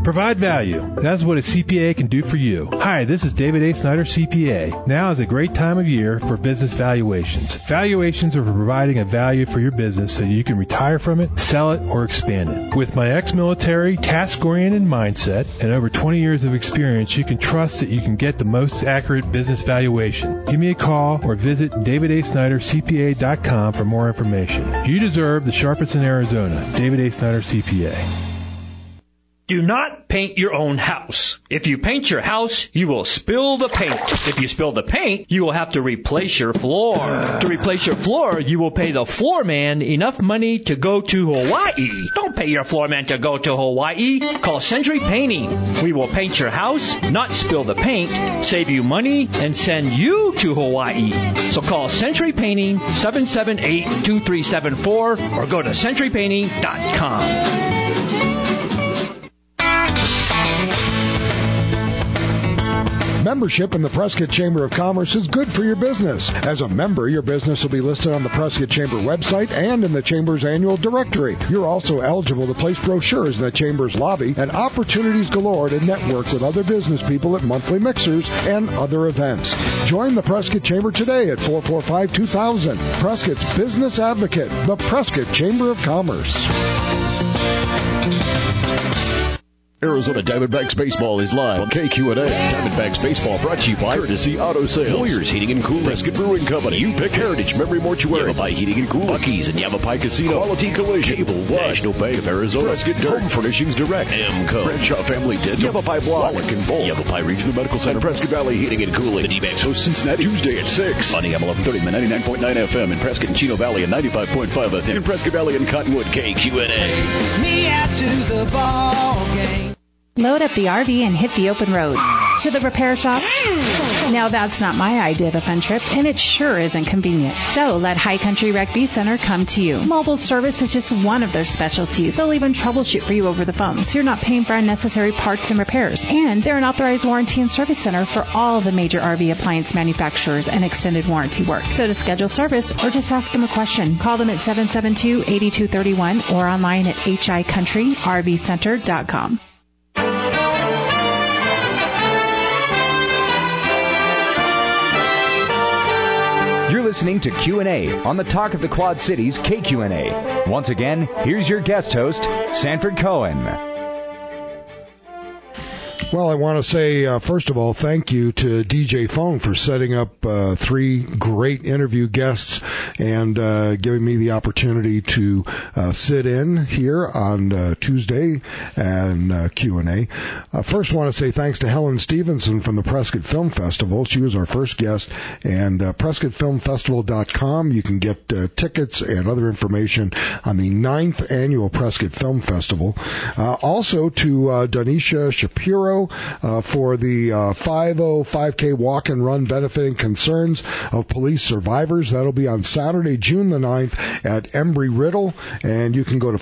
Provide value. That's what a CPA can do for you. Hi, this is David A. Snyder, CPA. Now is a great time of year for business valuations. Valuations are for providing a value for your business so you can retire from it, sell it, or expand it. With my ex-military, task-oriented mindset and over 20 years of experience, you can trust that you can get the most accurate business valuation. Give me a call or visit davidasnydercpa.com for more information. You deserve the sharpest in Arizona. David A. Snyder, CPA. Do not paint your own house. If you paint your house, you will spill the paint. If you spill the paint, you will have to replace your floor. To replace your floor, you will pay the floor man enough money to go to Hawaii. Don't pay your floor man to go to Hawaii. Call Century Painting. We will paint your house, not spill the paint, save you money, and send you to Hawaii. So call Century Painting 778-2374 or go to centurypainting.com. Membership in the Prescott Chamber of Commerce is good for your business. As a member, your business will be listed on the Prescott Chamber website and in the Chamber's annual directory. You're also eligible to place brochures in the Chamber's lobby and opportunities galore to network with other business people at monthly mixers and other events. Join the Prescott Chamber today at 445-2000. Prescott's Business Advocate, the Prescott Chamber of Commerce. Arizona Diamondbacks Baseball is live on KQNA. Diamondbacks Baseball brought to you by Courtesy Auto Sales, Lawyers Heating and Cooling, Prescott Brewing Company, You Pick Heritage Memory Mortuary, Yavapai Heating and Cooling, Buc-ee's and Yavapai Casino, Quality Collision, Cable One, National Bank of Arizona, Prescott Dirt, Home Furnishings Direct, Amco, Bradshaw Family Dental, Yavapai Block, Wallach and Volt, Yavapai Regional Medical Center, Prescott Valley Heating and Cooling. The D-backs host Cincinnati Tuesday at 6 on AM 1130 and 99.9 FM in Prescott and Chino Valley and 95.5 FM in Prescott Valley and Cottonwood. KQNA. Me out to the ball game. Load up the RV and hit the open road. To the repair shop? Now that's not my idea of a fun trip, and it sure isn't convenient. So let High Country Rec V Center come to you. Mobile service is just one of their specialties. They'll even troubleshoot for you over the phone, so you're not paying for unnecessary parts and repairs. And they're an authorized warranty and service center for all the major RV appliance manufacturers and extended warranty work. So to schedule service or just ask them a question, call them at 772-8231 or online at hicountryrvcenter.com. You're listening to Q&A on the Talk of the Quad Cities KQNA. Once again, here's your guest host, Sanford Cohen. Well, I want to say, first of all, thank you to DJ Phone for setting up three great interview guests and giving me the opportunity to sit in here on Tuesday and Q&A. First, I want to say thanks to Helen Stevenson from the Prescott Film Festival. She was our first guest, and PrescottFilmFestival.com. You can get tickets and other information on the 9th Annual Prescott Film Festival. Also to Donisha Shapiro for the 5K Walk and Run benefiting concerns of police survivors. That'll be on Saturday, June the 9th at Embry-Riddle, and you can go to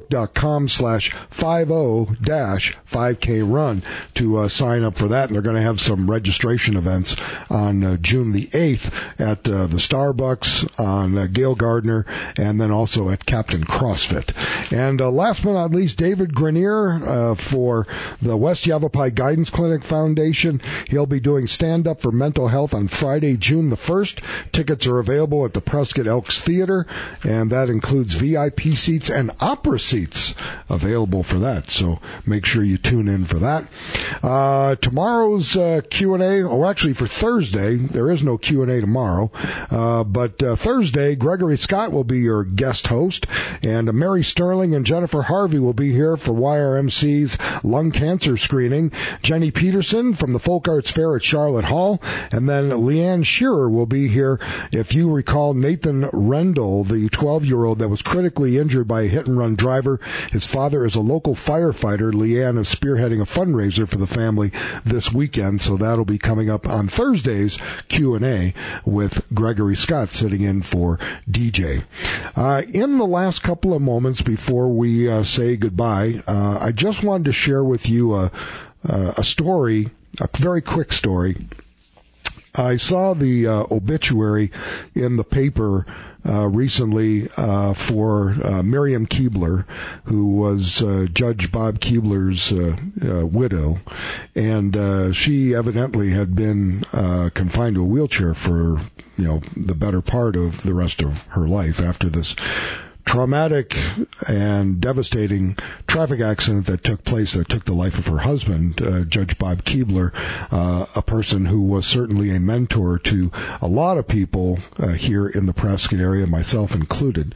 facebook.com/50-5K Run to sign up for that. And they're going to have some registration events on June the 8th at the Starbucks on Gail Gardner, and then also at Captain CrossFit. And last but not least, David Grenier for the West Yavapai Guidance Clinic Foundation. He'll be doing stand-up for mental health on Friday, June the 1st. Tickets are available at the Prescott Elks Theater, and that includes VIP seats and opera seats available for that. So make sure you tune in for that. Tomorrow's Q&A, or actually for Thursday, there is no Q&A tomorrow, but Thursday, Gregory Scott will be your guest host, and Mary Sterling and Jennifer Harvey will be here for YRMC's lung cancer screening. Jenny Peterson from the Folk Arts Fair at Charlotte Hall, and then Leanne Shearer will be here. If you recall, Nathan Rendell, the 12-year-old that was critically injured by a hit-and-run driver, his father is a local firefighter. Leanne is spearheading a fundraiser for the family this weekend, so that'll be coming up on Thursday's Q&A with Gregory Scott sitting in for DJ. In the last couple of moments before we say goodbye, I just wanted to share with you a story, a very quick story. I saw the obituary in the paper recently for Miriam Keebler, who was Judge Bob Keebler's widow, and she evidently had been confined to a wheelchair for the better part of the rest of her life after this traumatic and devastating traffic accident that took place that took the life of her husband, Judge Bob Keebler, a person who was certainly a mentor to a lot of people here in the Prescott area, myself included.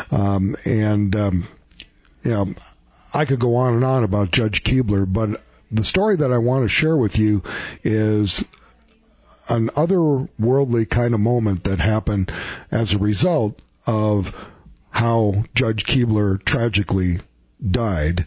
I could go on and on about Judge Keebler, but the story that I want to share with you is an otherworldly kind of moment that happened as a result of how Judge Keebler tragically died.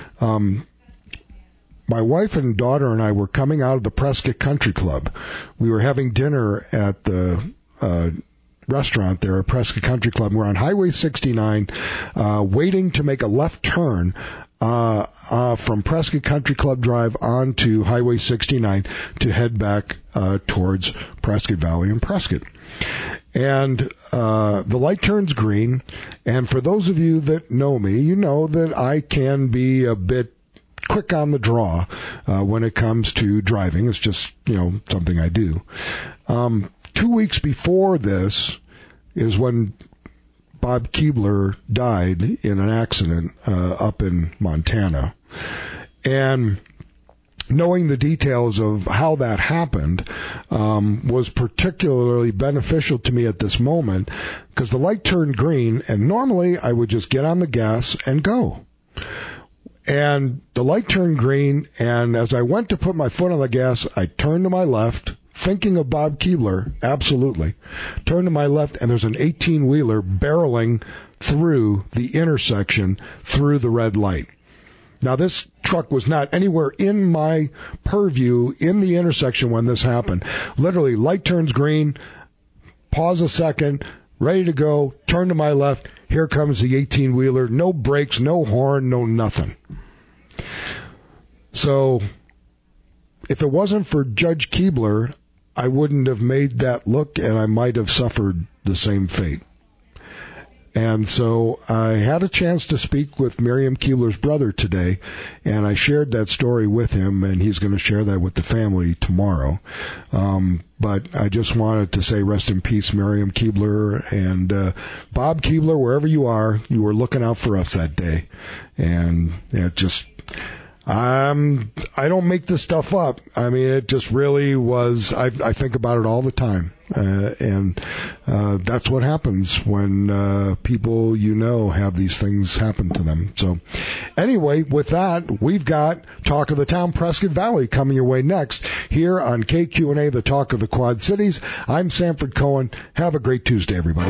My wife and daughter and I were coming out of the Prescott Country Club. We were having dinner at the restaurant there at Prescott Country Club. We're on Highway 69, waiting to make a left turn from Prescott Country Club Drive onto Highway 69 to head back towards Prescott Valley and Prescott. And the light turns green, and for those of you that know me, you know that I can be a bit quick on the draw when it comes to driving. It's just, something I do. 2 weeks before this is when Bob Keebler died in an accident up in Montana. And knowing the details of how that happened was particularly beneficial to me at this moment because the light turned green, and normally I would just get on the gas and go. And the light turned green, and as I went to put my foot on the gas, I turned to my left, thinking of Bob Keebler, absolutely. Turned to my left, and there's an 18-wheeler barreling through the intersection through the red light. Now, this truck was not anywhere in my purview in the intersection when this happened. Literally, light turns green, pause a second, ready to go, turn to my left, here comes the 18-wheeler, no brakes, no horn, no nothing. So, if it wasn't for Judge Keebler, I wouldn't have made that look, and I might have suffered the same fate. And so I had a chance to speak with Miriam Keebler's brother today, and I shared that story with him, and he's going to share that with the family tomorrow. But I just wanted to say rest in peace, Miriam Keebler, and Bob Keebler, wherever you were looking out for us that day. And it just... I don't make this stuff up. I mean, it just really was, I think about it all the time. And that's what happens when people have these things happen to them. So anyway, with that, we've got Talk of the Town Prescott Valley coming your way next here on KQNA, the Talk of the Quad Cities. I'm Sanford Cohen. Have a great Tuesday, everybody.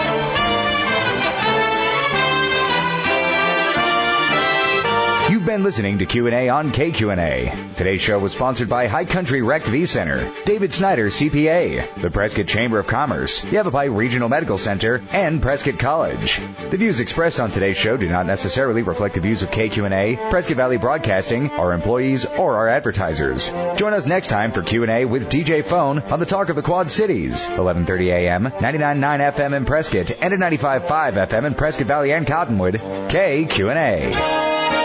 You've been listening to Q&A on KQNA. Today's show was sponsored by High Country Rec-V Center, David Snyder, CPA, the Prescott Chamber of Commerce, Yavapai Regional Medical Center, and Prescott College. The views expressed on today's show do not necessarily reflect the views of KQNA, Prescott Valley Broadcasting, our employees, or our advertisers. Join us next time for Q&A with DJ Phone on the Talk of the Quad Cities, 11:30 a.m., 99.9 FM in Prescott, and at 95.5 FM in Prescott Valley and Cottonwood. KQNA.